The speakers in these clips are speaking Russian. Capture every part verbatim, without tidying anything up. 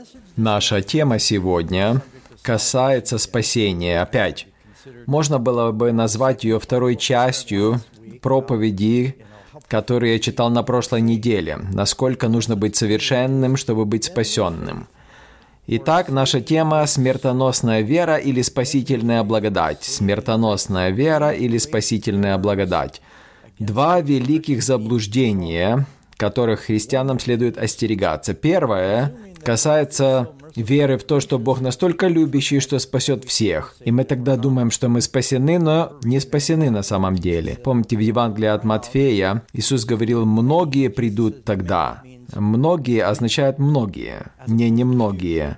Наша тема сегодня касается спасения. Опять, можно было бы назвать ее второй частью проповеди, которую я читал на прошлой неделе. Насколько нужно быть совершенным, чтобы быть спасенным. Итак, наша тема — смертоносная вера или спасительная благодать. Смертоносная вера или спасительная благодать. Два великих заблуждения, которых христианам следует остерегаться. Первое касается веры в то, что Бог настолько любящий, что спасет всех. И мы тогда думаем, что мы спасены, но не спасены на самом деле. Помните, в Евангелии от Матфея Иисус говорил: «Многие придут тогда». «Многие» означает «многие», не «немногие».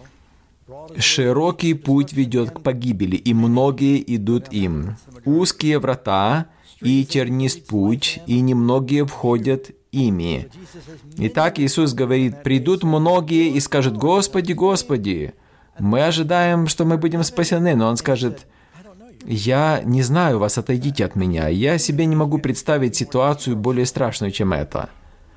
«Широкий путь ведет к погибели, и многие идут им. Узкие врата и тернист путь, и немногие входят ими». Итак, Иисус говорит: придут многие и скажут: «Господи, Господи, мы ожидаем, что мы будем спасены». Но Он скажет: «Я не знаю вас, отойдите от меня. Я себе не могу представить ситуацию более страшную, чем это».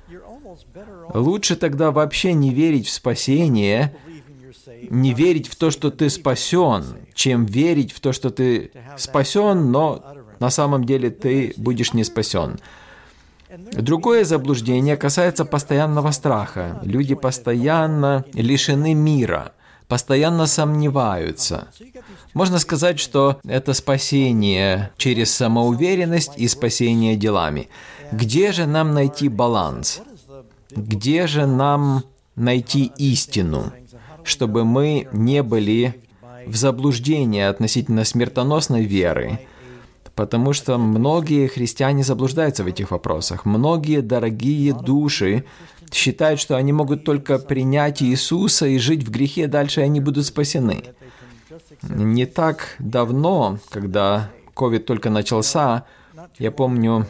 Лучше тогда вообще не верить в спасение, не верить в то, что ты спасен, чем верить в то, что ты спасен, но на самом деле ты будешь не спасен. Другое заблуждение касается постоянного страха. Люди постоянно лишены мира, постоянно сомневаются. Можно сказать, что это спасение через самоуверенность и спасение делами. Где же нам найти баланс? Где же нам найти истину, чтобы мы не были в заблуждении относительно смертоносной веры? Потому что многие христиане заблуждаются в этих вопросах. Многие дорогие души считают, что они могут только принять Иисуса и жить в грехе, дальше они будут спасены. Не так давно, когда ковид только начался, я помню,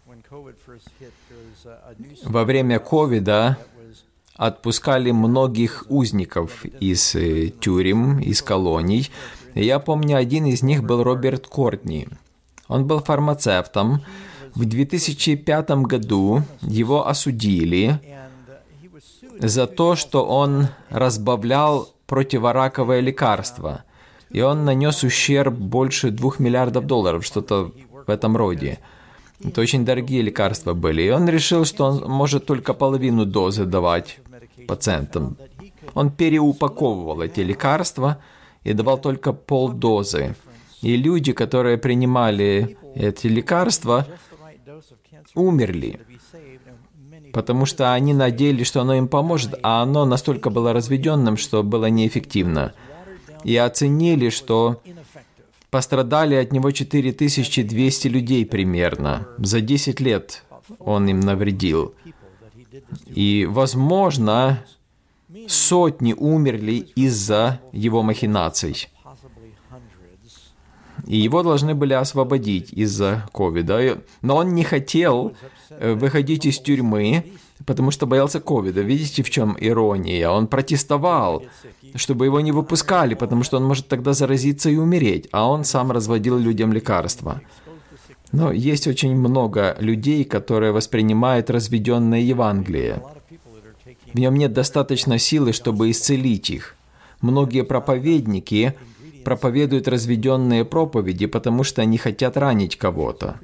во время ковида отпускали многих узников из э, тюрем, из колоний. Я помню, один из них был Роберт Кортни. Он был фармацевтом. В две тысячи пятом году его осудили за то, что он разбавлял противораковое лекарство. И он нанес ущерб больше двух миллиардов долларов, что-то в этом роде. Это очень дорогие лекарства были. И он решил, что он может только половину дозы давать пациентам. Он переупаковывал эти лекарства и давал только полдозы. И люди, которые принимали эти лекарства, умерли, потому что они надеялись, что оно им поможет, а оно настолько было разведенным, что было неэффективно. И оценили, что пострадали от него четыре тысячи двести людей примерно. За десять лет он им навредил. И, возможно, сотни умерли из-за его махинаций. И его должны были освободить из-за ковида. Но он не хотел выходить из тюрьмы, потому что боялся ковида. Видите, в чем ирония? Он протестовал, чтобы его не выпускали, потому что он может тогда заразиться и умереть, а он сам разводил людям лекарства. Но есть очень много людей, которые воспринимают разведенное Евангелие. В нем нет достаточно силы, чтобы исцелить их. Многие проповедники проповедуют разведенные проповеди, потому что они хотят ранить кого-то.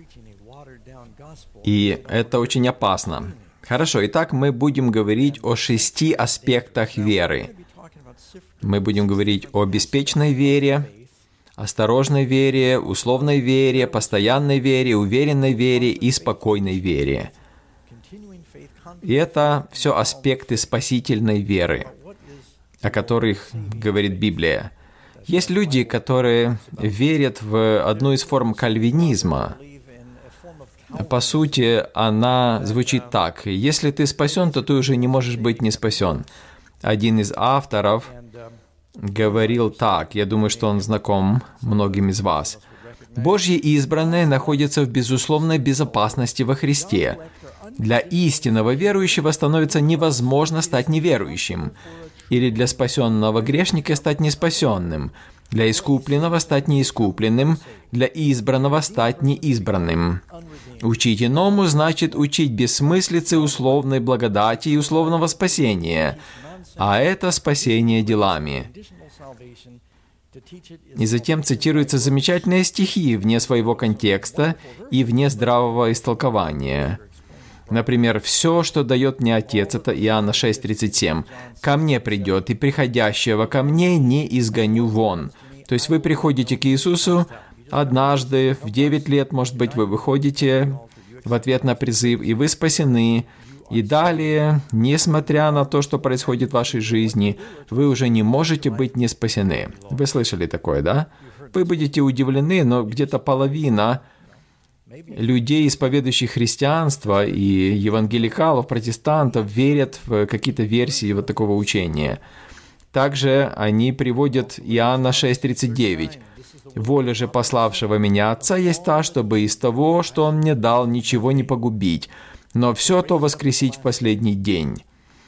И это очень опасно. Хорошо, итак, мы будем говорить о шести аспектах веры. Мы будем говорить о беспечной вере, осторожной вере, условной вере, постоянной вере, уверенной вере и спокойной вере. И это все аспекты спасительной веры, о которых говорит Библия. Есть люди, которые верят в одну из форм кальвинизма. По сути, она звучит так: если ты спасен, то ты уже не можешь быть не спасен. Один из авторов говорил так, я думаю, что он знаком многим из вас. «Божьи избранные находятся в безусловной безопасности во Христе. Для истинного верующего становится невозможно стать неверующим, или для спасенного грешника стать неспасенным, для искупленного стать неискупленным, для избранного стать неизбранным. Учить иному значит учить бессмыслице условной благодати и условного спасения. а это спасение делами». И затем цитируются замечательные стихи вне своего контекста и вне здравого истолкования. Например, «Все, что дает мне Отец», это Иоанна шесть тридцать семь, «ко мне придет, и приходящего ко мне не изгоню вон». То есть вы приходите к Иисусу однажды, в девять лет, может быть, вы выходите в ответ на призыв, и вы спасены. И далее, несмотря на то, что происходит в вашей жизни, вы уже не можете быть не спасены. Вы слышали такое, да? Вы будете удивлены, но где-то половина людей, исповедующих христианство, и евангеликалов, протестантов, верят в какие-то версии вот такого учения. Также они приводят Иоанна шесть тридцать девять. «Воля же пославшего меня Отца есть та, чтобы из того, что Он мне дал, ничего не погубить, но все то воскресить в последний день».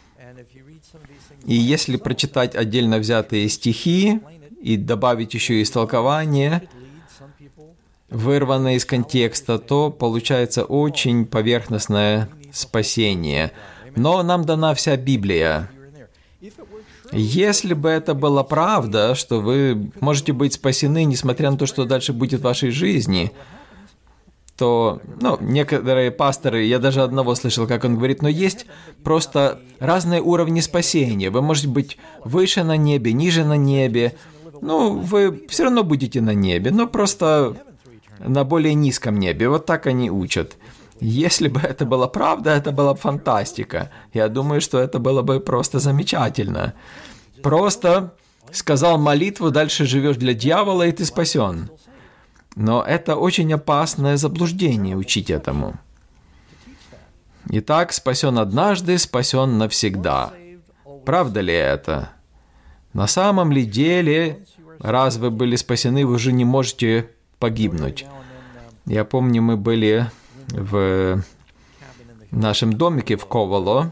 И если прочитать отдельно взятые стихи и добавить еще истолкование, вырванное из контекста, то получается очень поверхностное спасение. Но нам дана вся Библия. Если бы это была правда, что вы можете быть спасены, несмотря на то, что дальше будет в вашей жизни, то, ну, некоторые пасторы, я даже одного слышал, как он говорит, но есть просто разные уровни спасения. Вы можете быть выше на небе, ниже на небе. Ну, вы все равно будете на небе, но просто на более низком небе. Вот так они учат. Если бы это была правда, это была бы фантастика. Я думаю, что это было бы просто замечательно. Просто сказал молитву, дальше живешь для дьявола, и ты спасен. Но это очень опасное заблуждение, учить этому. Итак, спасен однажды, спасен навсегда. Правда ли это? На самом ли деле, раз вы были спасены, вы уже не можете погибнуть? Я помню, мы были в нашем домике в Ковало.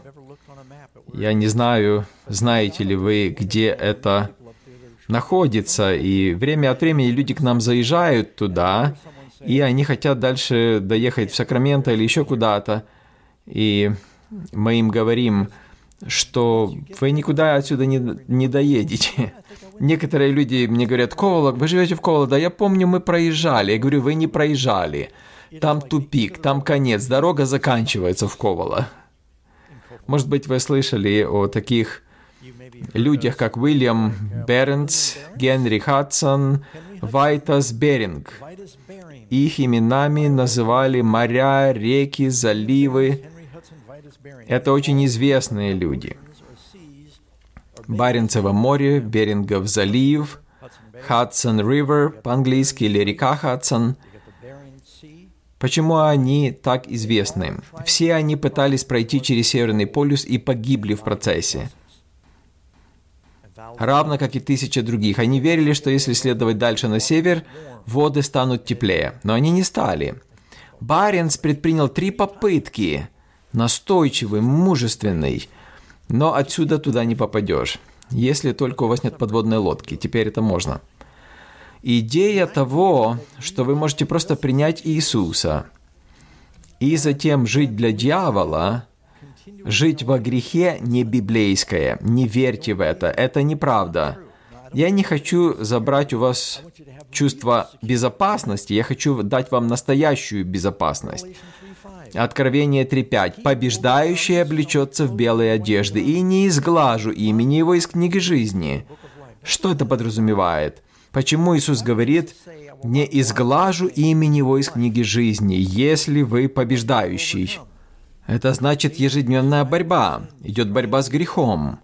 Я не знаю, знаете ли вы, где это находится, и время от времени люди к нам заезжают туда, и они хотят дальше доехать в Сакраменто или еще куда-то, и мы им говорим, что вы никуда отсюда не, не доедете. Некоторые люди мне говорят: «Ковало, вы живете в Ковало?» Да, я помню, мы проезжали. Я говорю: вы не проезжали. Там тупик, там конец, дорога заканчивается в Ковало. Может быть, вы слышали о таких людях, как Уильям Бернс, Генри Хадсон, Вайтас Беринг. Их именами называли моря, реки, заливы. Это очень известные люди. Баренцево море, Берингов залив, Хадсон Ривер, по-английски, или река Хадсон. Почему они так известны? Все они пытались пройти через Северный полюс и погибли в процессе. Равно как и тысячи других. Они верили, что если следовать дальше на север, воды станут теплее. Но они не стали. Баренц предпринял три попытки. Настойчивый, мужественный. Но отсюда туда не попадешь. Если только у вас нет подводной лодки. Теперь это можно. Идея того, что вы можете просто принять Иисуса и затем жить для дьявола, жить во грехе, не библейское. Не верьте в это. Это неправда. Я не хочу забрать у вас чувство безопасности. Я хочу дать вам настоящую безопасность. Откровение три пять. «Побеждающий облечется в белые одежды, и не изглажу имени его из книги жизни». Что это подразумевает? Почему Иисус говорит: «Не изглажу имени его из книги жизни», если вы побеждающий? Это значит ежедневная борьба. Идет борьба с грехом.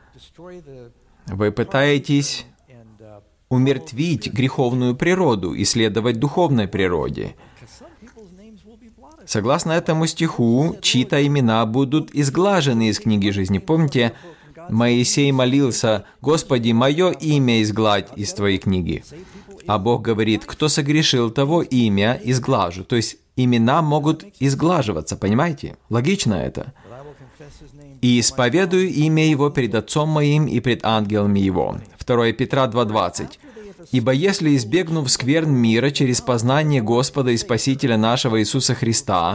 Вы пытаетесь умертвить греховную природу и следовать духовной природе. Согласно этому стиху, чьи-то имена будут изглажены из книги жизни. Помните, Моисей молился: «Господи, мое имя изгладь из Твоей книги». А Бог говорит: «Кто согрешил, того имя изглажу». То есть имена могут изглаживаться, понимаете? Логично это. «И исповедую имя Его перед Отцом моим и пред ангелами Его». второе Петра два двадцать. «Ибо если, избегнув скверн мира через познание Господа и Спасителя нашего Иисуса Христа,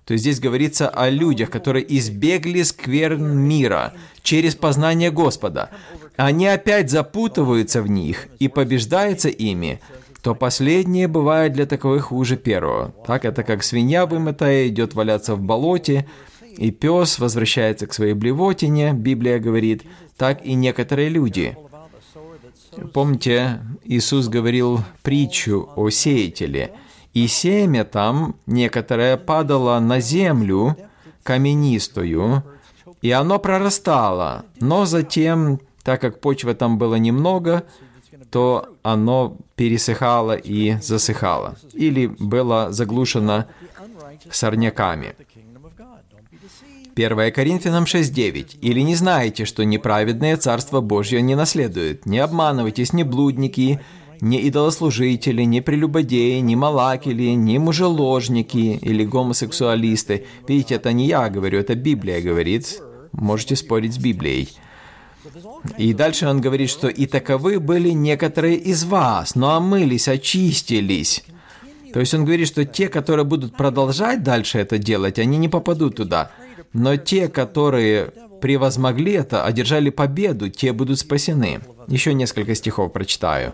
То есть здесь говорится о людях, которые избегли скверн мира через познание Господа. Они опять запутываются в них и побеждаются ими, то последнее бывает для таковых хуже первого. Так, это как свинья вымытая идет валяться в болоте, и пес возвращается к своей блевотине, Библия говорит, так и некоторые люди. Помните, Иисус говорил притчу о сеятеле, и семя там некоторое падало на землю каменистую, и оно прорастало, но затем, так как почвы там было немного, то оно пересыхало и засыхало, или было заглушено сорняками. первое Коринфянам шесть девять. «Или не знаете, что неправедное Царство Божье не наследует? Не обманывайтесь, ни блудники, ни идолослужители, ни прелюбодеи, ни малакили, ни мужеложники или гомосексуалисты». Видите, это не я говорю, это Библия говорит. Можете спорить с Библией. И дальше он говорит, что «и таковы были некоторые из вас, но омылись, очистились». То есть он говорит, что те, которые будут продолжать дальше это делать, они не попадут туда. Но те, которые превозмогли это, одержали победу, те будут спасены. Еще несколько стихов прочитаю.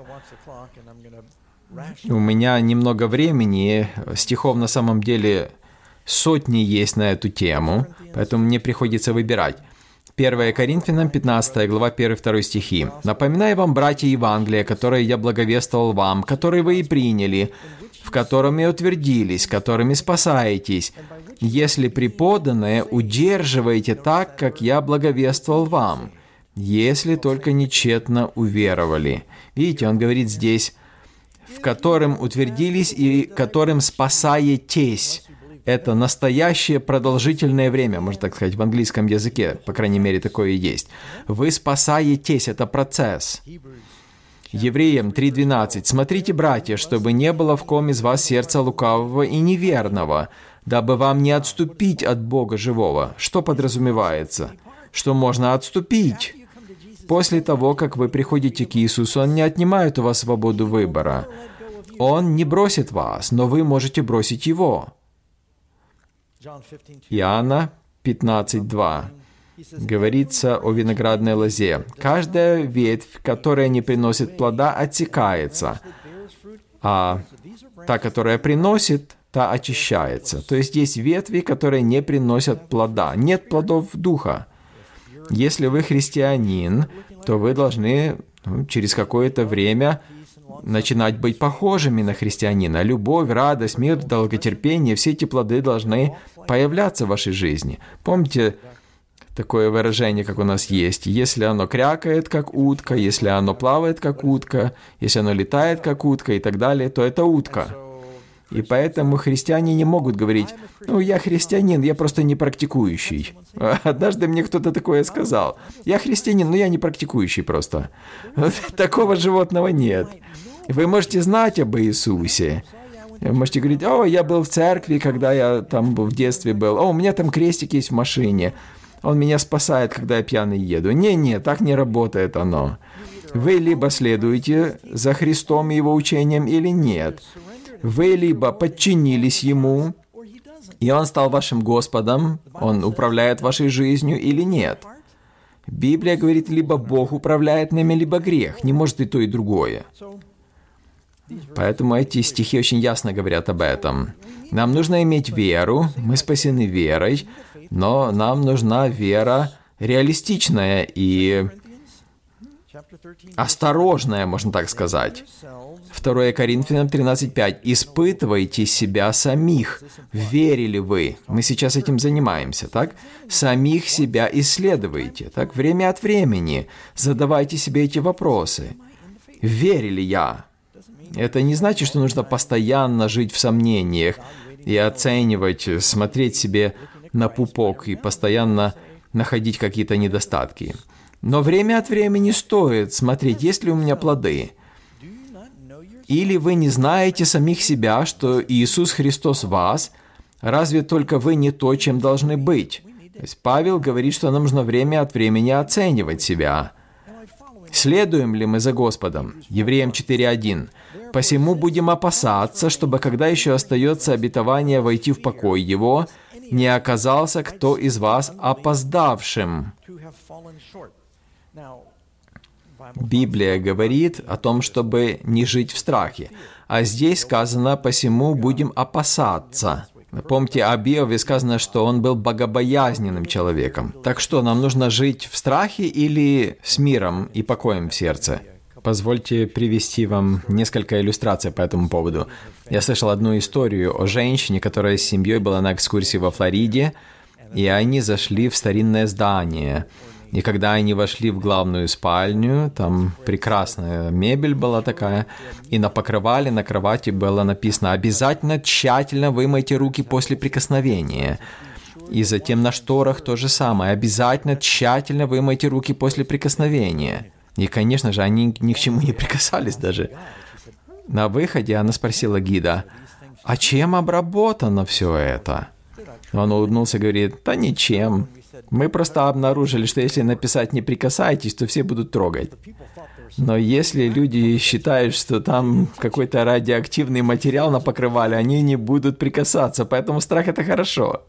У меня немного времени, стихов на самом деле сотни есть на эту тему, поэтому мне приходится выбирать. первое Коринфянам, пятнадцатая глава, первый-второй стихи. «Напоминаю вам, братья, Евангелие, которое я благовествовал вам, которое вы и приняли, в котором и утвердились, которыми спасаетесь, если преподанное удерживаете так, как я благовествовал вам, если только нечетно уверовали». Видите, он говорит здесь, «в котором утвердились и которым спасаетесь». Это настоящее продолжительное время, можно так сказать, в английском языке, по крайней мере, такое и есть. Вы спасаетесь, это процесс. Евреям три двенадцать. «Смотрите, братья, чтобы не было в ком из вас сердца лукавого и неверного, дабы вам не отступить от Бога живого». Что подразумевается? Что можно отступить. После того, как вы приходите к Иисусу, Он не отнимает у вас свободу выбора. Он не бросит вас, но вы можете бросить Его. Иоанна пятнадцать два. Говорится о виноградной лозе. «Каждая ветвь, которая не приносит плода, отсекается, а та, которая приносит, та очищается». То есть есть ветви, которые не приносят плода. Нет плодов духа. Если вы христианин, то вы должны ну, через какое-то время начинать быть похожими на христианина. Любовь, радость, мир, долготерпение, все эти плоды должны появляться в вашей жизни. Помните такое выражение, как у нас есть? Если оно крякает, как утка, если оно плавает, как утка, если оно летает, как утка и так далее, то это утка. И поэтому христиане не могут говорить, ну, я христианин, я просто не практикующий. Однажды мне кто-то такое сказал. Я христианин, но я не практикующий просто. Такого животного нет. Вы можете знать об Иисусе. Вы можете говорить, о, я был в церкви, когда я там в детстве был. О, у меня там крестик есть в машине. Он меня спасает, когда я пьяный еду. Не-не, так не работает оно. Вы либо следуете за Христом и Его учением, или нет. Вы либо подчинились Ему, и Он стал вашим Господом, Он управляет вашей жизнью, или нет. Библия говорит, либо Бог управляет нами, либо грех. Не может и то, и другое. Поэтому эти стихи очень ясно говорят об этом. Нам нужно иметь веру, мы спасены верой, но нам нужна вера реалистичная и осторожная, можно так сказать. второе Коринфянам тринадцать пять. «Испытывайте себя самих. Верили вы?» Мы сейчас этим занимаемся, так? Самих себя исследуйте, так? Время от времени задавайте себе эти вопросы. Верили я? Это не значит, что нужно постоянно жить в сомнениях и оценивать, смотреть себе на пупок и постоянно находить какие-то недостатки. Но время от времени стоит смотреть, есть ли у меня плоды. Или вы не знаете самих себя, что Иисус Христос в вас, разве только вы не то, чем должны быть. То есть Павел говорит, что нам нужно время от времени оценивать себя. Следуем ли мы за Господом? Евреям четыре один. «Посему будем опасаться, чтобы, когда еще остается обетование войти в покой Его, не оказался кто из вас опоздавшим». Библия говорит о том, чтобы не жить в страхе. А здесь сказано «посему будем опасаться». Помните, о Иове сказано, что он был богобоязненным человеком. Так что, нам нужно жить в страхе или с миром и покоем в сердце? Позвольте привести вам несколько иллюстраций по этому поводу. Я слышал одну историю о женщине, которая с семьей была на экскурсии во Флориде, и они зашли в старинное здание. И когда они вошли в главную спальню, там прекрасная мебель была такая, и на покрывале, на кровати было написано «Обязательно тщательно вымойте руки после прикосновения». И затем на шторах то же самое «Обязательно тщательно вымойте руки после прикосновения». И, конечно же, они ни к чему не прикасались даже. На выходе она спросила гида: «А чем обработано все это?» Он улыбнулся и говорит: «Да ничем. Мы просто обнаружили, что если написать «не прикасайтесь», то все будут трогать. Но если люди считают, что там какой-то радиоактивный материал на покрывале, они не будут прикасаться, поэтому страх — это хорошо».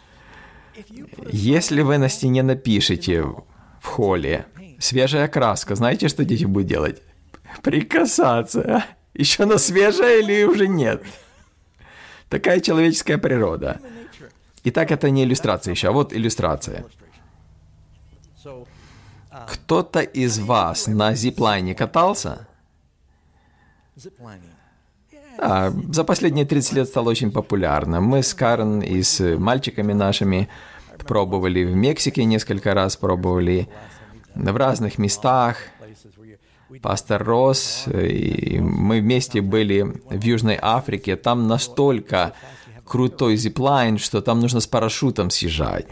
Если вы на стене напишете в холле «свежая краска», знаете, что дети будут делать? Прикасаться. Еще она свежая или уже нет? Такая человеческая природа. Итак, это не иллюстрация еще, а вот иллюстрация. Кто-то из вас на зиплайне катался? Да, за последние тридцать лет стало очень популярно. Мы с Карен и с мальчиками нашими пробовали в Мексике несколько раз, пробовали в разных местах. Пастор Росс, и мы вместе были в Южной Африке. Там настолько крутой зиплайн, что там нужно с парашютом съезжать.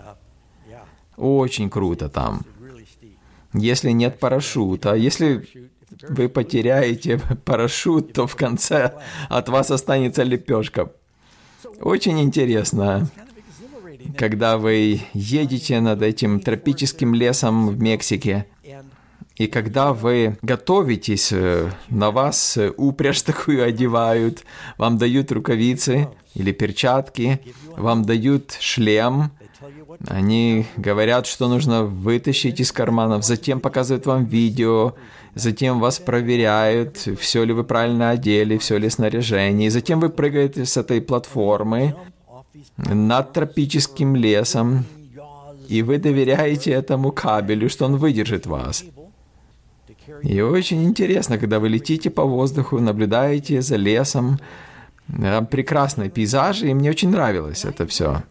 Очень круто там. Если нет парашюта, если вы потеряете парашют, то в конце от вас останется лепешка. Очень интересно, когда вы едете над этим тропическим лесом в Мексике, и когда вы готовитесь, на вас упряжь такую одевают, вам дают рукавицы или перчатки, вам дают шлем, они говорят, что нужно вытащить из карманов, затем показывают вам видео, затем вас проверяют, все ли вы правильно одели, все ли снаряжение, и затем вы прыгаете с этой платформы над тропическим лесом, и вы доверяете этому кабелю, что он выдержит вас. И очень интересно, когда вы летите по воздуху, наблюдаете за лесом, там прекрасные пейзажи, и мне очень нравилось это все.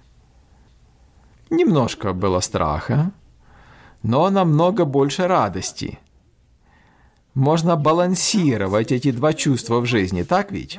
Немножко было страха, но намного больше радости. Можно балансировать эти два чувства в жизни, так ведь?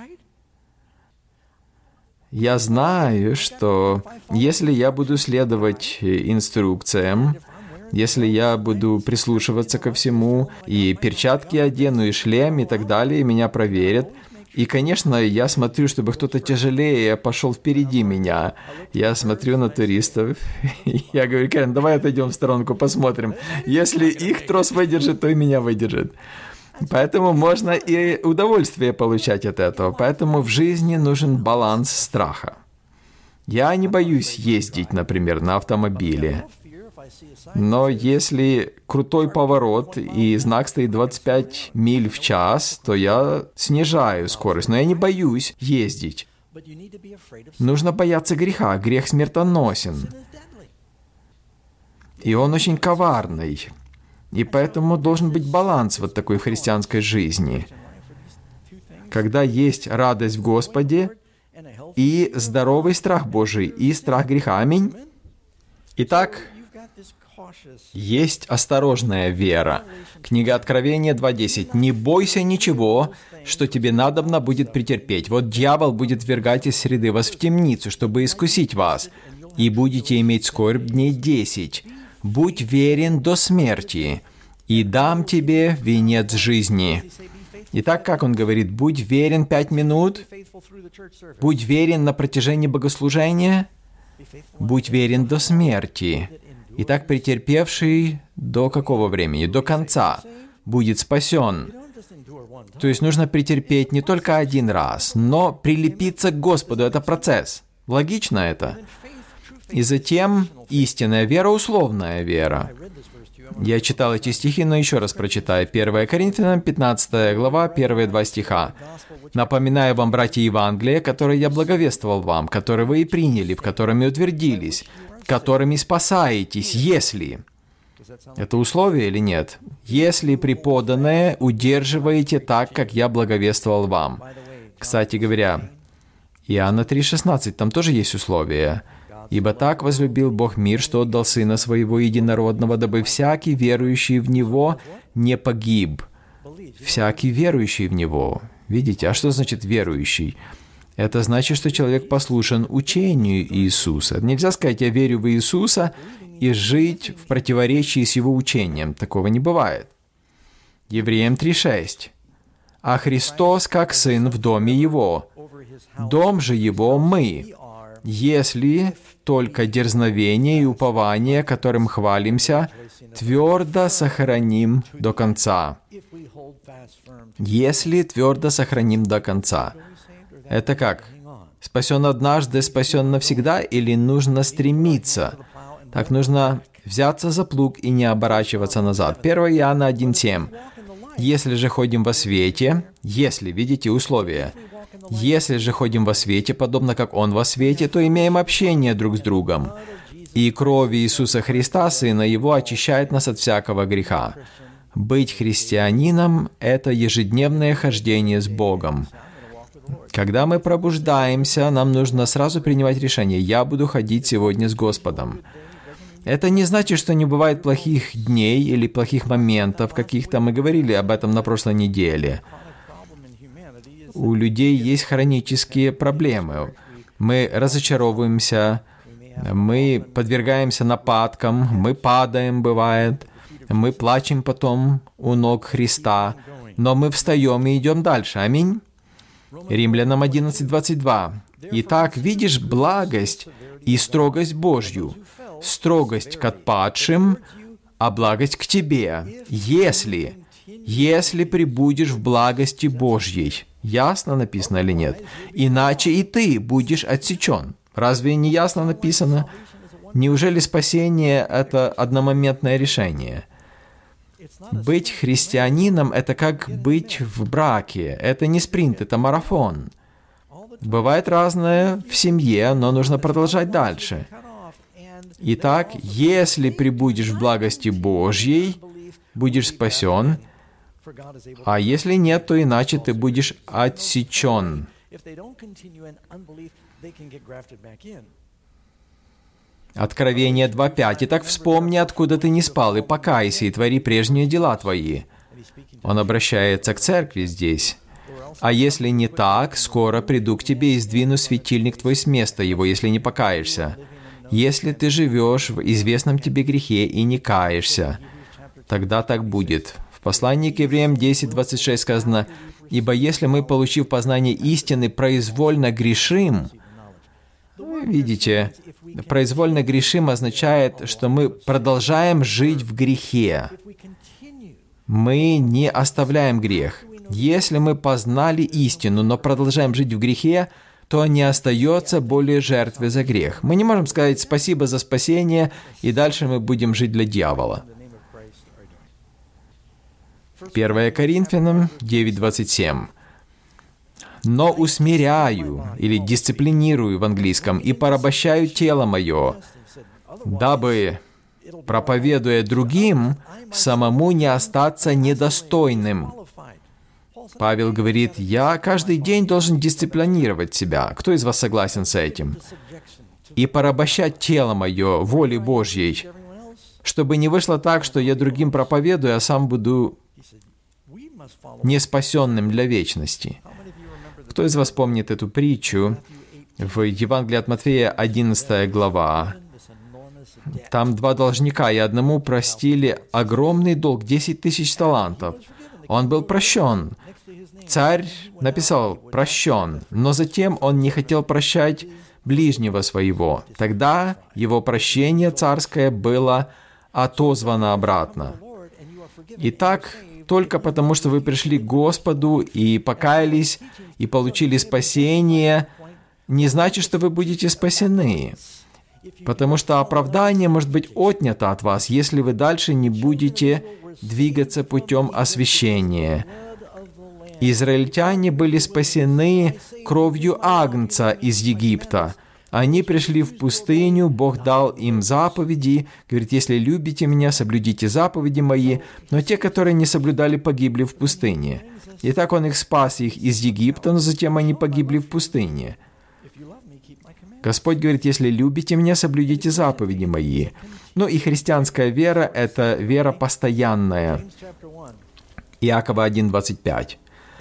Я знаю, что если я буду следовать инструкциям, если я буду прислушиваться ко всему, и перчатки одену, и шлем, и так далее, и меня проверят. И, конечно, я смотрю, чтобы кто-то тяжелее пошел впереди меня. Я смотрю на туристов, и я говорю: Кэрен, давай отойдем в сторонку, посмотрим. Если их трос выдержит, то и меня выдержит. Поэтому можно и удовольствие получать от этого. Поэтому в жизни нужен баланс страха. Я не боюсь ездить, например, на автомобиле. Но если крутой поворот и знак стоит двадцать пять миль в час, то я снижаю скорость. Но я не боюсь ездить. Нужно бояться греха. Грех смертоносен. И он очень коварный. И поэтому должен быть баланс вот такой в христианской жизни. Когда есть радость в Господе и здоровый страх Божий, и страх греха. Аминь. Итак, есть осторожная вера. Книга Откровения два десять. «Не бойся ничего, что тебе надобно будет претерпеть. Вот дьявол будет ввергать из среды вас в темницу, чтобы искусить вас, и будете иметь скорбь дней десять. Будь верен до смерти, и дам тебе венец жизни». Итак, как он говорит, будь верен пять минут, будь верен на протяжении богослужения, будь верен до смерти. Итак, претерпевший до какого времени? До конца будет спасен. То есть нужно претерпеть не только один раз, но прилепиться к Господу. Это процесс. Логично это? И затем истинная вера, условная вера. Я читал эти стихи, но еще раз прочитаю. первое Коринфянам, пятнадцатая глава, первые два стиха. «Напоминаю вам, братья, Евангелие, которое я благовествовал вам, которое вы и приняли, в котором и утвердились, которыми спасаетесь, если...» Это условие или нет? «Если преподанное удерживаете так, как я благовествовал вам». Кстати говоря, Иоанна три шестнадцать, там тоже есть условие. «Ибо так возлюбил Бог мир, что отдал Сына Своего Единородного, дабы всякий верующий в Него не погиб». Всякий верующий в Него. Видите, а что значит верующий? Это значит, что человек послушен учению Иисуса. Нельзя сказать, я верю в Иисуса, и жить в противоречии с Его учением. Такого не бывает. Евреям три шесть. «А Христос, как Сын в доме Его, дом же Его мы, если только дерзновение и упование, которым хвалимся, твердо сохраним до конца». Если твердо сохраним до конца. Это как? Спасен однажды, спасен навсегда, или нужно стремиться? Так нужно взяться за плуг и не оборачиваться назад. первое Иоанна один семь. «Если же ходим во свете», если, видите, условия, «если же ходим во свете, подобно как Он во свете, то имеем общение друг с другом. И кровь Иисуса Христа, Сына Его, очищает нас от всякого греха». Быть христианином — это ежедневное хождение с Богом. Когда мы пробуждаемся, нам нужно сразу принимать решение: «Я буду ходить сегодня с Господом». Это не значит, что не бывает плохих дней или плохих моментов каких-то. Мы говорили об этом на прошлой неделе. У людей есть хронические проблемы. Мы разочаровываемся, мы подвергаемся нападкам, мы падаем, бывает, мы плачем потом у ног Христа, но мы встаем и идем дальше. Аминь. Римлянам одиннадцать двадцать два. «Итак, видишь благость и строгость Божью, строгость к отпадшим, а благость к тебе, если, если пребудешь в благости Божьей». Ясно написано или нет? «Иначе и ты будешь отсечен». Разве не ясно написано? Неужели спасение — это одномоментное решение? Быть христианином — это как быть в браке. Это не спринт, это марафон. Бывает разное в семье, но нужно продолжать дальше. Итак, если пребудешь в благости Божьей, будешь спасен, а если нет, то иначе ты будешь отсечен. Откровение два пять. «Итак, вспомни, откуда ты не спал, и покайся, и твори прежние дела твои». Он обращается к церкви здесь. «А если не так, скоро приду к тебе и сдвину светильник твой с места его, если не покаешься. Если ты живешь в известном тебе грехе и не каешься, тогда так будет». В послании к Евреям десять двадцать шесть сказано: «Ибо если мы, получив познание истины, произвольно грешим...» Видите, произвольно грешим означает, что мы продолжаем жить в грехе. Мы не оставляем грех. Если мы познали истину, но продолжаем жить в грехе, то не остается более жертвы за грех. Мы не можем сказать «спасибо за спасение», и дальше мы будем жить для дьявола. первое Коринфянам девять двадцать семь. «Но усмиряю» или «дисциплинирую» в английском «и порабощаю тело мое, дабы, проповедуя другим, самому не остаться недостойным». Павел говорит: «Я каждый день должен дисциплинировать себя». Кто из вас согласен с этим? «И порабощать тело мое воле Божьей, чтобы не вышло так, что я другим проповедую, а сам буду неспасенным для вечности». Кто из вас помнит эту притчу в Евангелии от Матфея, одиннадцатая глава? Там два должника, и одному простили огромный долг, десять тысяч талантов. Он был прощен. Царь написал «прощен», но затем он не хотел прощать ближнего своего. Тогда его прощение царское было отозвано обратно. Итак, только потому, что вы пришли к Господу и покаялись, и получили спасение, не значит, что вы будете спасены. Потому что оправдание может быть отнято от вас, если вы дальше не будете двигаться путем освящения. Израильтяне были спасены кровью агнца из Египта. Они пришли в пустыню, Бог дал им заповеди, говорит, если любите меня, соблюдите заповеди мои, но те, которые не соблюдали, погибли в пустыне. Итак, Он их спас их из Египта, но затем они погибли в пустыне. Господь говорит, если любите меня, соблюдите заповеди мои. Ну и христианская вера — это вера постоянная. Иакова один двадцать пять.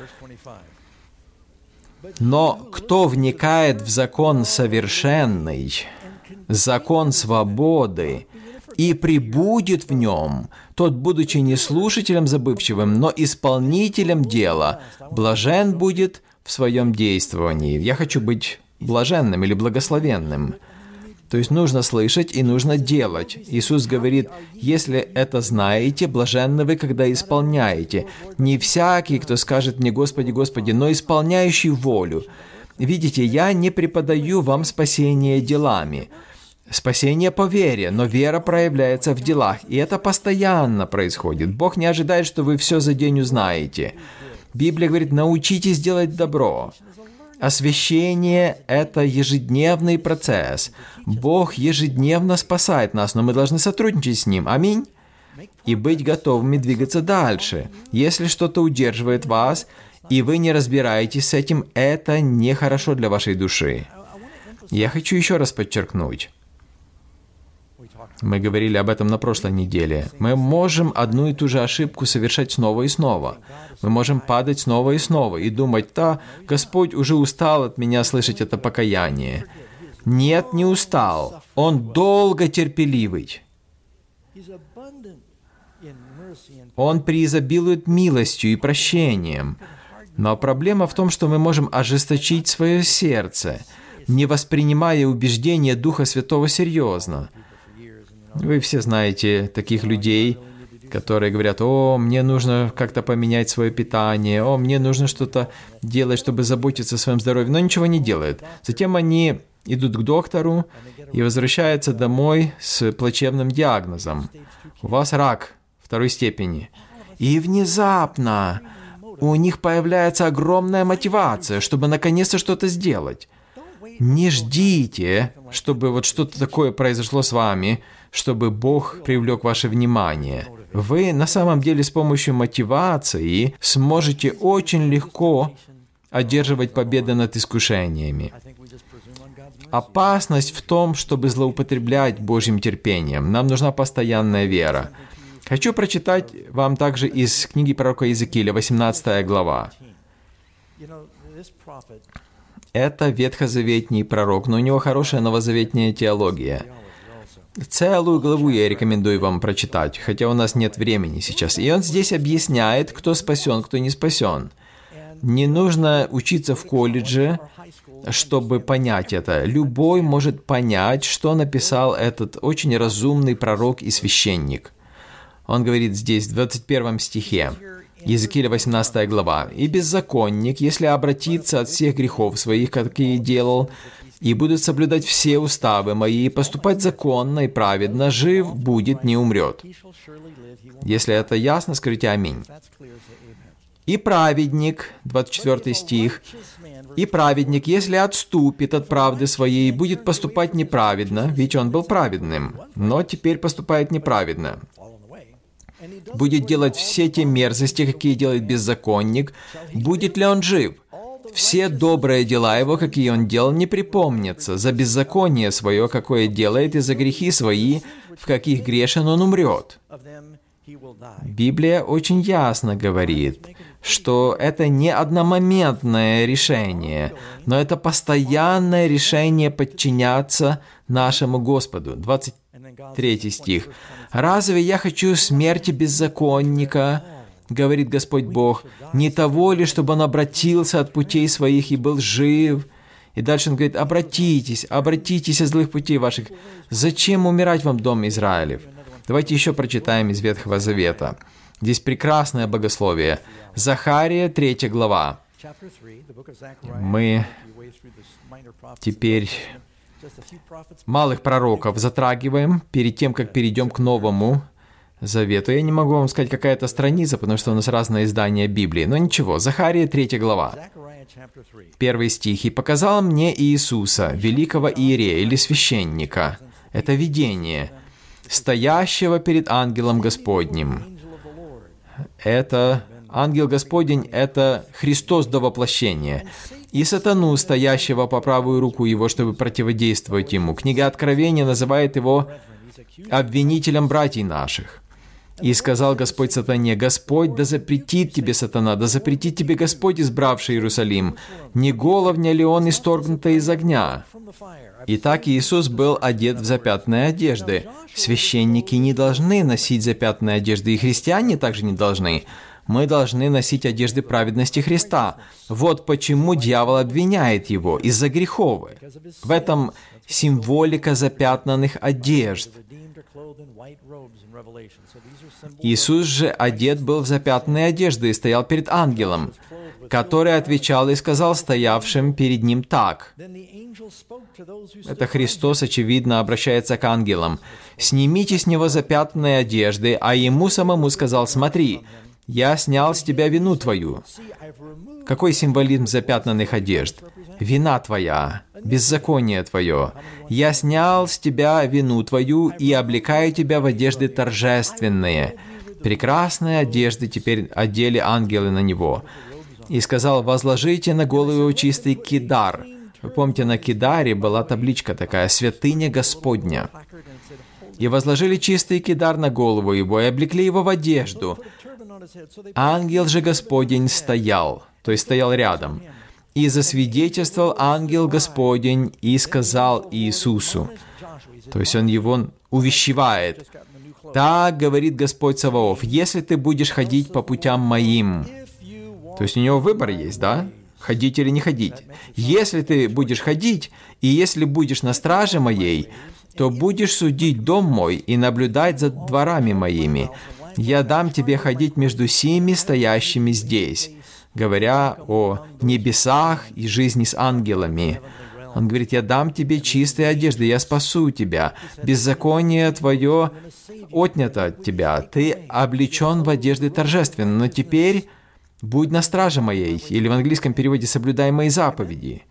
Но кто вникает в закон совершенный, закон свободы, и пребудет в нем, тот, будучи не слушателем забывчивым, но исполнителем дела, блажен будет в своем действовании. Я хочу быть блаженным или благословенным. То есть нужно слышать и нужно делать. Иисус говорит, если это знаете, блаженны вы, когда исполняете. Не всякий, кто скажет мне, Господи, Господи, но исполняющий волю. Видите, я не преподаю вам спасение делами. Спасение по вере, но вера проявляется в делах, и это постоянно происходит. Бог не ожидает, что вы все за день узнаете. Библия говорит, научитесь делать добро. Освящение — это ежедневный процесс. Бог ежедневно спасает нас, но мы должны сотрудничать с Ним. Аминь. И быть готовыми двигаться дальше. Если что-то удерживает вас, и вы не разбираетесь с этим, это нехорошо для вашей души. Я хочу еще раз подчеркнуть. Мы говорили об этом на прошлой неделе. Мы можем одну и ту же ошибку совершать снова и снова. Мы можем падать снова и снова и думать, да, Господь уже устал от меня слышать это покаяние. Нет, не устал. Он долго терпеливый. Он преизобилует милостью и прощением. Но проблема в том, что мы можем ожесточить свое сердце, не воспринимая убеждения Духа Святого серьезно. Вы все знаете таких людей, которые говорят, о, мне нужно как-то поменять свое питание, о, мне нужно что-то делать, чтобы заботиться о своем здоровье, но ничего не делают. Затем они идут к доктору и возвращаются домой с плачевным диагнозом. У вас рак второй степени. И внезапно у них появляется огромная мотивация, чтобы наконец-то что-то сделать. Не ждите, чтобы вот что-то такое произошло с вами, чтобы Бог привлек ваше внимание. Вы на самом деле с помощью мотивации сможете очень легко одерживать победу над искушениями. Опасность в том, чтобы злоупотреблять Божьим терпением. Нам нужна постоянная вера. Хочу прочитать вам также из книги пророка Иезекииля, восемнадцатая глава. Это ветхозаветний пророк, но у него хорошая новозаветная теология. Целую главу я рекомендую вам прочитать, хотя у нас нет времени сейчас. И он здесь объясняет, кто спасен, кто не спасен. Не нужно учиться в колледже, чтобы понять это. Любой может понять, что написал этот очень разумный пророк и священник. Он говорит здесь, в двадцать первом стихе, Иезекииля восемнадцатая глава. «И беззаконник, если обратится от всех грехов своих, какие делал, и будет соблюдать все уставы мои, и поступать законно и праведно, жив будет, не умрет». Если это ясно, скажите «Аминь». «И праведник», двадцать четвёртый стих, «И праведник, если отступит от правды своей, будет поступать неправедно», ведь он был праведным, но теперь поступает неправедно, «будет делать все те мерзости, какие делает беззаконник, будет ли он жив? Все добрые дела его, какие он делал, не припомнятся. За беззаконие свое, какое делает, и за грехи свои, в каких грешен, он умрет». Библия очень ясно говорит, что это не одномоментное решение, но это постоянное решение подчиняться нашему Господу. двадцать третий стих. «Разве я хочу смерти беззаконника, говорит Господь Бог, не того ли, чтобы он обратился от путей своих и был жив? И дальше он говорит, обратитесь, обратитесь от злых путей ваших. Зачем умирать вам, дом Израилев? Давайте еще прочитаем из Ветхого Завета. Здесь прекрасное богословие. Захария, третья глава. Мы теперь малых пророков затрагиваем перед тем, как перейдем к Новому Завету. Я не могу вам сказать, какая это страница, потому что у нас разное издание Библии. Но ничего. Захария, третья глава. Первый стих. «И показал мне Иисуса, великого иерея или священника». Это видение, стоящего перед ангелом Господним. Это ангел Господень, это Христос до воплощения. И сатану, стоящего по правую руку его, чтобы противодействовать ему. Книга Откровения называет его обвинителем братьев наших. «И сказал Господь сатане, Господь, да запретит тебе, сатана, да запретит тебе Господь, избравший Иерусалим, не головня ли он исторгнута из огня?» Итак, Иисус был одет в запятнанные одежды. Священники не должны носить запятнанные одежды, и христиане также не должны. Мы должны носить одежды праведности Христа. Вот почему дьявол обвиняет его из-за грехов. В этом символика запятнанных одежд. Иисус же одет был в запятнанные одежды и стоял перед ангелом, который отвечал и сказал стоявшим перед ним так. Это Христос, очевидно, обращается к ангелам. «Снимите с него запятнанные одежды», а ему самому сказал, «Смотри, я снял с тебя вину твою». Какой символизм запятнанных одежд? Вина твоя, беззаконие твое. «Я снял с тебя вину твою и облекаю тебя в одежды торжественные». Прекрасные одежды теперь одели ангелы на него. «И сказал, возложите на голову его чистый кидар». Вы помните, на кидаре была табличка такая «Святыня Господня». «И возложили чистый кидар на голову его, и облекли его в одежду. Ангел же Господень стоял», то есть стоял рядом. «И засвидетельствовал ангел Господень, и сказал Иисусу». То есть он его увещевает. «Так говорит Господь Саваоф, если ты будешь ходить по путям моим». То есть у него выбор есть, да? Ходить или не ходить. «Если ты будешь ходить, и если будешь на страже моей, то будешь судить дом мой и наблюдать за дворами моими. Я дам тебе ходить между сими стоящими здесь», говоря о небесах и жизни с ангелами. Он говорит, «Я дам тебе чистые одежды, я спасу тебя. Беззаконие твое отнято от тебя. Ты облечен в одежды торжественные, но теперь будь на страже моей», или в английском переводе «соблюдай мои заповеди».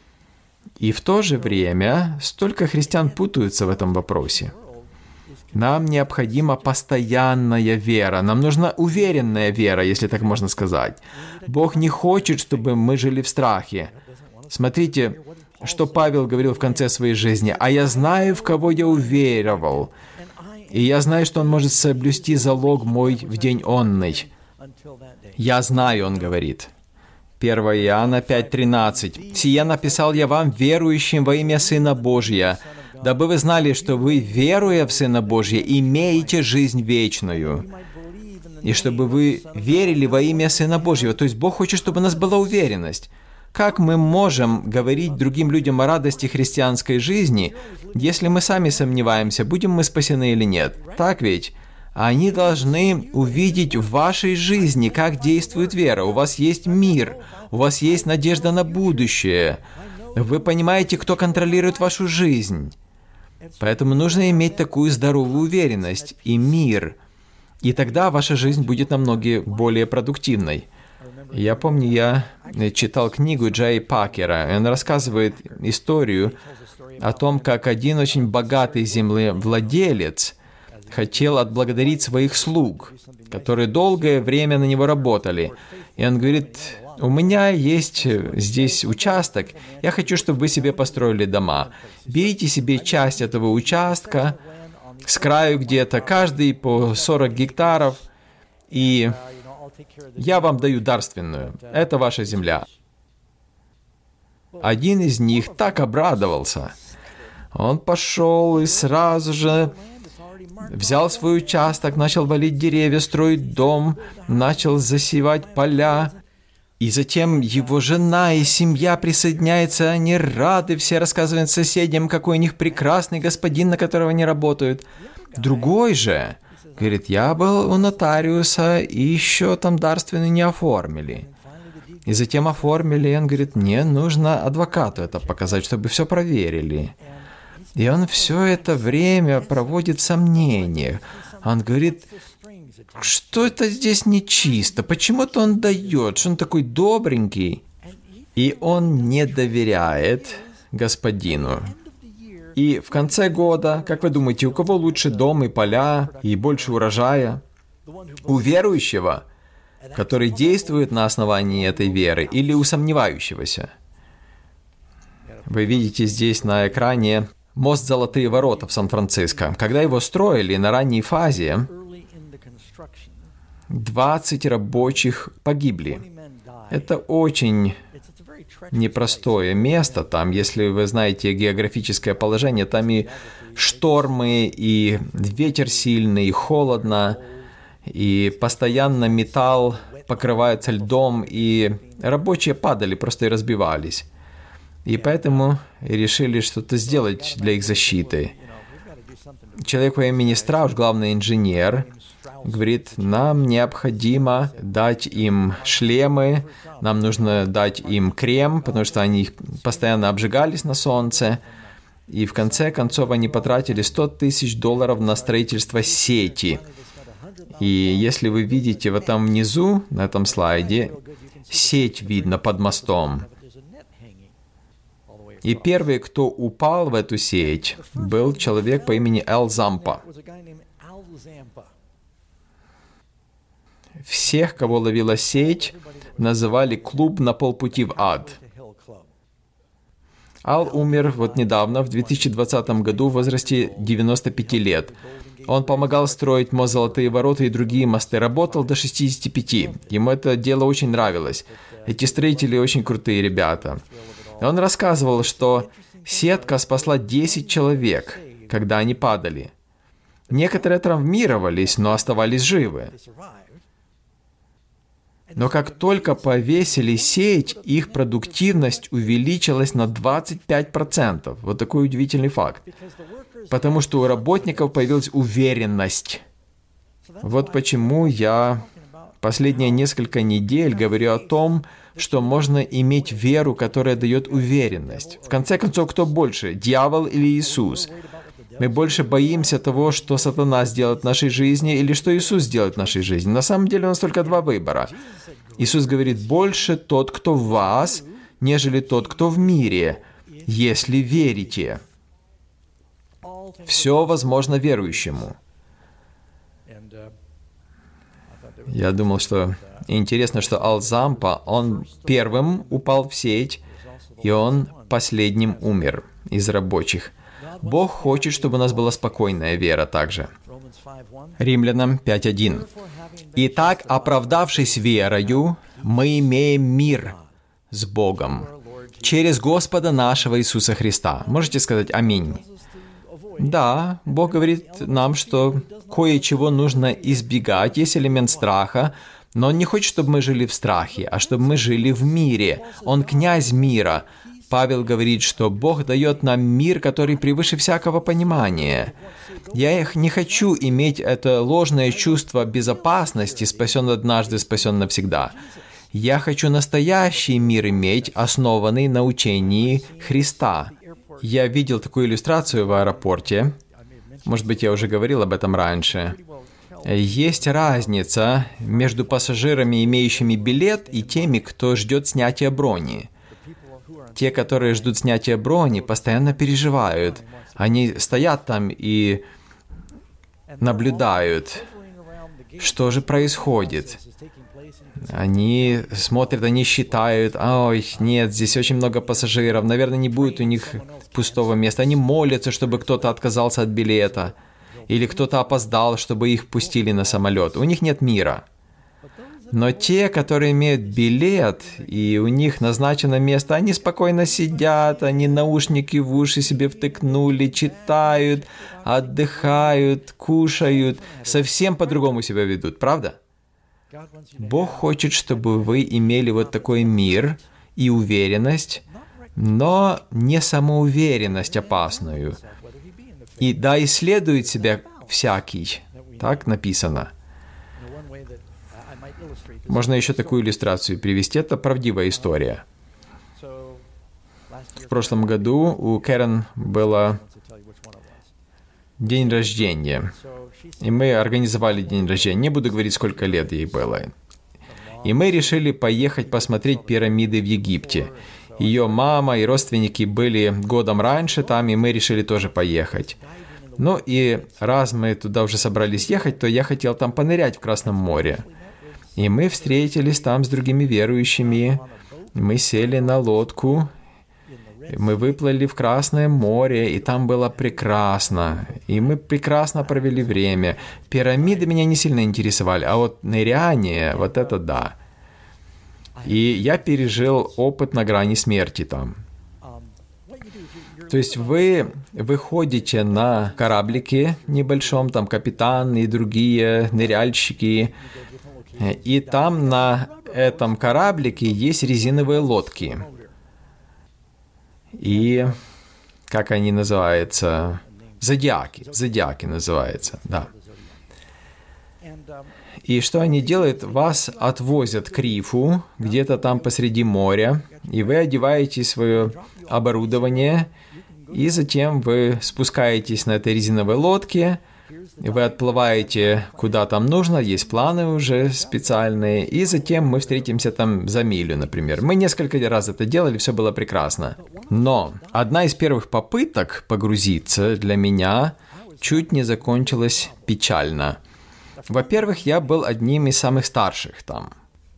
И в то же время столько христиан путаются в этом вопросе. Нам необходима постоянная вера. Нам нужна уверенная вера, если так можно сказать. Бог не хочет, чтобы мы жили в страхе. Смотрите, что Павел говорил в конце своей жизни. «А я знаю, в кого я уверовал, и я знаю, что он может соблюсти залог мой в день онный». «Я знаю», он говорит. первое Иоанна пять тринадцать. «Сия написал я вам, верующим во имя Сына Божия, дабы вы знали, что вы, веруя в Сына Божия, имеете жизнь вечную». И чтобы вы верили во имя Сына Божьего. То есть Бог хочет, чтобы у нас была уверенность. Как мы можем говорить другим людям о радости христианской жизни, если мы сами сомневаемся, будем мы спасены или нет? Так ведь? Они должны увидеть в вашей жизни, как действует вера. У вас есть мир, у вас есть надежда на будущее. Вы понимаете, кто контролирует вашу жизнь. Поэтому нужно иметь такую здоровую уверенность и мир. И тогда ваша жизнь будет намного более продуктивной. Я помню, я читал книгу Джей Пакера, и он рассказывает историю о том, как один очень богатый землевладелец хотел отблагодарить своих слуг, которые долгое время на него работали. И он говорит, у меня есть здесь участок, я хочу, чтобы вы себе построили дома. Берите себе часть этого участка, с краю где-то, каждый по сорок гектаров, и я вам даю дарственную. Это ваша земля. Один из них так обрадовался. Он пошел и сразу же взял свой участок, начал валить деревья, строить дом, начал засевать поля. И затем его жена и семья присоединяются, они рады, все рассказывают соседям, какой у них прекрасный господин, на которого они работают. Другой же говорит, я был у нотариуса, и еще там дарственный не оформили. И затем оформили, и он говорит, мне нужно адвокату это показать, чтобы все проверили. И он все это время проводит в сомнениях. Он говорит, что-то здесь нечисто, почему-то он дает, что он такой добренький. И он не доверяет господину. И в конце года, как вы думаете, у кого лучше дом и поля, и больше урожая? У верующего, который действует на основании этой веры, или у сомневающегося? Вы видите здесь на экране мост «Золотые ворота» в Сан-Франциско. Когда его строили на ранней фазе, двадцать рабочих погибли. Это очень непростое место. Там, если вы знаете географическое положение, там и штормы, и ветер сильный, и холодно, и постоянно металл покрывается льдом, и рабочие падали, просто и разбивались. И поэтому решили что-то сделать для их защиты. Человек по имени Страуш, главный инженер, говорит, нам необходимо дать им шлемы, нам нужно дать им крем, потому что они постоянно обжигались на солнце. И в конце концов они потратили сто тысяч долларов на строительство сети. И если вы видите вот там внизу, на этом слайде, сеть видно под мостом. И первый, кто упал в эту сеть, был человек по имени Эл Зампа. Всех, кого ловила сеть, называли «клуб на полпути в ад». Ал умер вот недавно, в две тысячи двадцатом году, в возрасте девяноста пяти лет. Он помогал строить мост «Золотые ворота» и другие мосты, работал до шестидесяти пяти. Ему это дело очень нравилось. Эти строители очень крутые ребята. Он рассказывал, что сетка спасла десять человек, когда они падали. Некоторые травмировались, но оставались живы. Но как только повесили сеть, их продуктивность увеличилась на двадцать пять процентов. Вот такой удивительный факт. Потому что у работников появилась уверенность. Вот почему я последние несколько недель говорю о том, что можно иметь веру, которая дает уверенность. В конце концов, кто больше, дьявол или Иисус? Мы больше боимся того, что сатана сделает в нашей жизни, или что Иисус сделает в нашей жизни. На самом деле у нас только два выбора. Иисус говорит, больше тот, кто в вас, нежели тот, кто в мире, если верите. Все возможно верующему. Я думал, что интересно, что Ал Зампа, он первым упал в сеть, и он последним умер из рабочих. Бог хочет, чтобы у нас была спокойная вера также. Римлянам пять один. «Итак, оправдавшись верою, мы имеем мир с Богом через Господа нашего Иисуса Христа». Можете сказать «Аминь». Да, Бог говорит нам, что кое-чего нужно избегать, есть элемент страха, но Он не хочет, чтобы мы жили в страхе, а чтобы мы жили в мире. Он князь мира. Павел говорит, что Бог дает нам мир, который превыше всякого понимания. Я не хочу иметь это ложное чувство безопасности, спасен однажды, спасен навсегда. Я хочу настоящий мир иметь, основанный на учении Христа. Я видел такую иллюстрацию в аэропорте. Может быть, я уже говорил об этом раньше. Есть разница между пассажирами, имеющими билет, и теми, кто ждет снятия брони. Те, которые ждут снятия брони, постоянно переживают. Они стоят там и наблюдают, что же происходит. Они смотрят, они считают, ой, нет, здесь очень много пассажиров, наверное, не будет у них пустого места. Они молятся, чтобы кто-то отказался от билета, или кто-то опоздал, чтобы их пустили на самолет. У них нет мира. Но те, которые имеют билет, и у них назначено место, они спокойно сидят, они наушники в уши себе втыкнули, читают, отдыхают, кушают, совсем по-другому себя ведут, правда? Бог хочет, чтобы вы имели вот такой мир и уверенность, но не самоуверенность опасную. И да, исследует себя всякий. Так написано. Можно еще такую иллюстрацию привести. Это правдивая история. В прошлом году у Кэрен было день рождения. И мы организовали день рождения. Не буду говорить, сколько лет ей было. И мы решили поехать посмотреть пирамиды в Египте. Ее мама и родственники были годом раньше там, и мы решили тоже поехать. Ну и раз мы туда уже собрались ехать, то я хотел там понырять в Красном море. И мы встретились там с другими верующими. Мы сели на лодку. Мы выплыли в Красное море, и там было прекрасно. И мы прекрасно провели время. Пирамиды меня не сильно интересовали, а вот ныряние, вот это да. И я пережил опыт на грани смерти там. То есть вы выходите на кораблике небольшом, там капитан и другие ныряльщики, и там на этом кораблике есть резиновые лодки. И, как они называются? Зодиаки. Зодиаки называются, да. И что они делают? Вас отвозят к рифу, где-то там посреди моря, и вы одеваете свое оборудование, и затем вы спускаетесь на этой резиновой лодке, вы отплываете куда там нужно, есть планы уже специальные, и затем мы встретимся там за милю, например. Мы несколько раз это делали, все было прекрасно. Но одна из первых попыток погрузиться для меня чуть не закончилась печально. Во-первых, я был одним из самых старших там.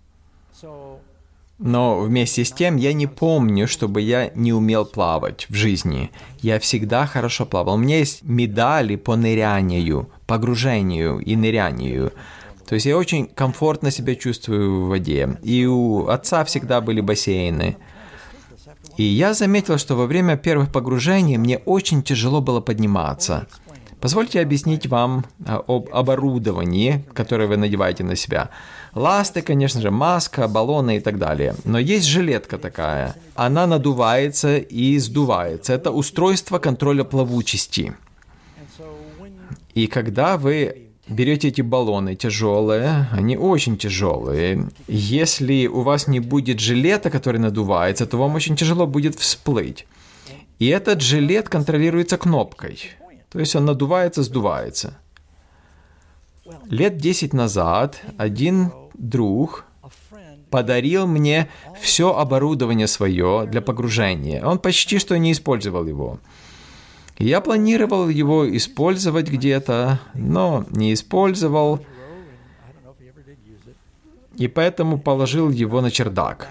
Но вместе с тем я не помню, чтобы я не умел плавать в жизни. Я всегда хорошо плавал. У меня есть медали по нырянию, погружению и нырянию. То есть я очень комфортно себя чувствую в воде. И у отца всегда были бассейны. И я заметил, что во время первых погружений мне очень тяжело было подниматься. Позвольте объяснить вам об оборудовании, которое вы надеваете на себя. Ласты, конечно же, маска, баллоны и так далее. Но есть жилетка такая. Она надувается и сдувается. Это устройство контроля плавучести. И когда вы берете эти баллоны тяжелые, они очень тяжелые. Если у вас не будет жилета, который надувается, то вам очень тяжело будет всплыть. И этот жилет контролируется кнопкой. То есть он надувается, сдувается. Лет десять назад один друг подарил мне все оборудование свое для погружения. Он почти что не использовал его. Я планировал его использовать где-то, но не использовал. И поэтому положил его на чердак.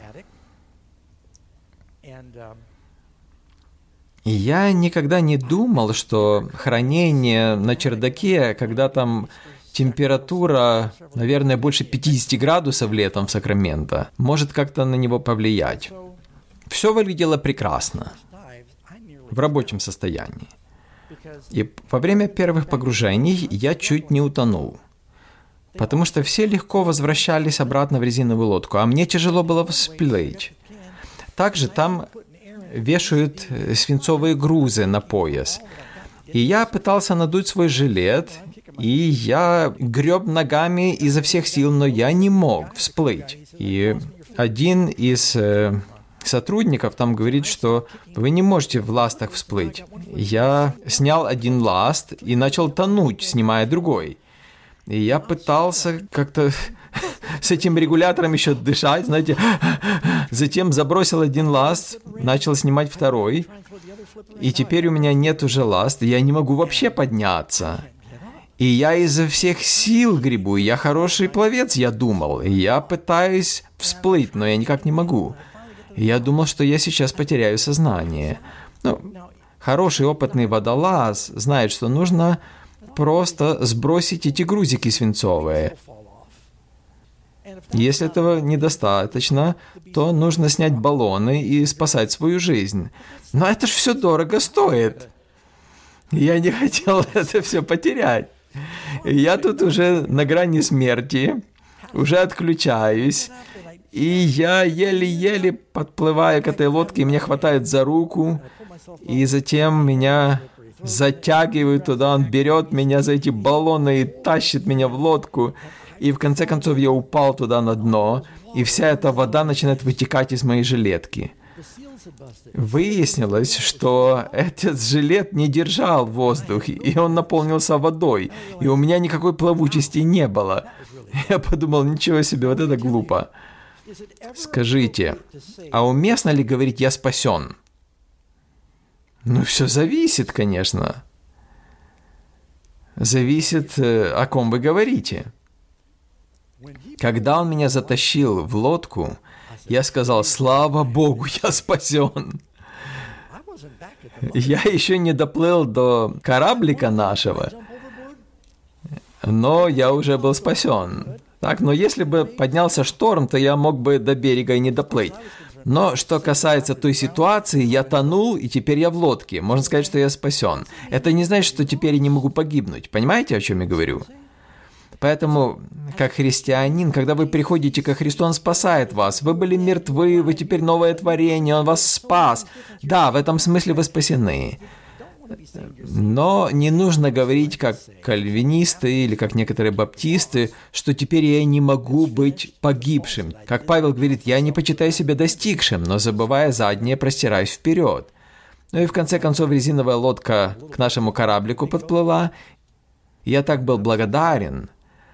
И я никогда не думал, что хранение на чердаке, когда там температура, наверное, больше пятьдесят градусов летом в Сакраменто, может как-то на него повлиять. Все выглядело прекрасно, в рабочем состоянии. И во время первых погружений я чуть не утонул, потому что все легко возвращались обратно в резиновую лодку, а мне тяжело было всплыть. Также там вешают свинцовые грузы на пояс. И я пытался надуть свой жилет, и я греб ногами изо всех сил, но я не мог всплыть. И один из э, сотрудников там говорит, что вы не можете в ластах всплыть. Я снял один ласт и начал тонуть, снимая другой. И я пытался как-то с этим регулятором еще дышать, знаете. Затем забросил один ласт, начал снимать второй. И теперь у меня нет уже ласт, и я не могу вообще подняться. И я изо всех сил гребу, я хороший пловец, я думал. И я пытаюсь всплыть, но я никак не могу. И я думал, что я сейчас потеряю сознание. Ну, хороший опытный водолаз знает, что нужно просто сбросить эти грузики свинцовые. Если этого недостаточно, то нужно снять баллоны и спасать свою жизнь. Но это ж все дорого стоит. Я не хотел это все потерять. Я тут уже на грани смерти. уже отключаюсь, и я еле-еле подплываю к этой лодке, и меня хватает за руку, и затем меня затягивают туда, он берет меня за эти баллоны и тащит меня в лодку, и в конце концов я упал туда на дно, и вся эта вода начинает вытекать из моей жилетки. Выяснилось, что этот жилет не держал воздух, и он наполнился водой, и у меня никакой плавучести не было. Я подумал, ничего себе, вот это глупо. Скажите, а уместно ли говорить «я спасен»? Ну, все зависит, конечно. Зависит, о ком вы говорите. Когда он меня затащил в лодку, я сказал: «Слава Богу, я спасен». Я еще не доплыл до кораблика нашего, но я уже был спасен. Так, но если бы поднялся шторм, то я мог бы до берега и не доплыть. Но что касается той ситуации, я тонул, и теперь я в лодке. Можно сказать, что я спасен. Это не значит, что теперь я не могу погибнуть. Понимаете, о чем я говорю? Поэтому, как христианин, когда вы приходите ко Христу, Он спасает вас. Вы были мертвы, вы теперь новое творение, Он вас спас. Да, в этом смысле вы спасены. Но не нужно говорить, как кальвинисты или как некоторые баптисты, что теперь я не могу быть погибшим. Как Павел говорит, я не почитаю себя достигшим, но забывая заднее, простираюсь вперед. Ну и в конце концов резиновая лодка к нашему кораблику подплыла. Я так был благодарен.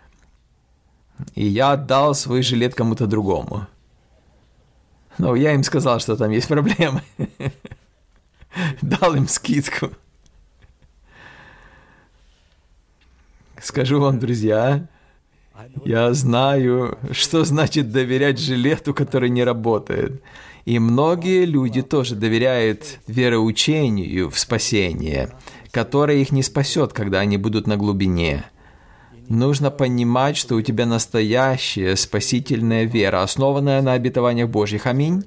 И я отдал свой жилет кому-то другому. Но я им сказал, что там есть проблемы. Дал им скидку. Скажу вам, друзья, я знаю, что значит доверять жилету, который не работает. И многие люди тоже доверяют вероучению в спасение, которое их не спасет, когда они будут на глубине. Нужно понимать, что у тебя настоящая спасительная вера, основанная на обетованиях Божьих. Аминь.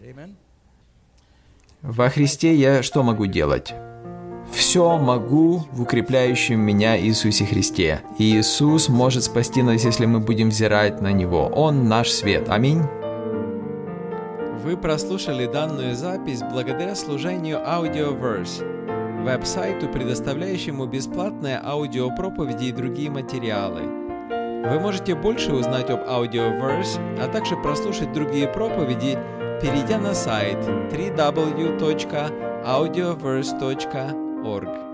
Во Христе я что могу делать? Все могу в укрепляющем меня Иисусе Христе. И Иисус может спасти нас, если мы будем взирать на Него. Он наш свет. Аминь. Вы прослушали данную запись благодаря служению Audioverse, веб-сайту, предоставляющему бесплатные аудиопроповеди и другие материалы. Вы можете больше узнать об Audioverse, а также прослушать другие проповеди, перейдя на сайт дабл ю дабл ю дабл ю точка аудиоверс точка орг.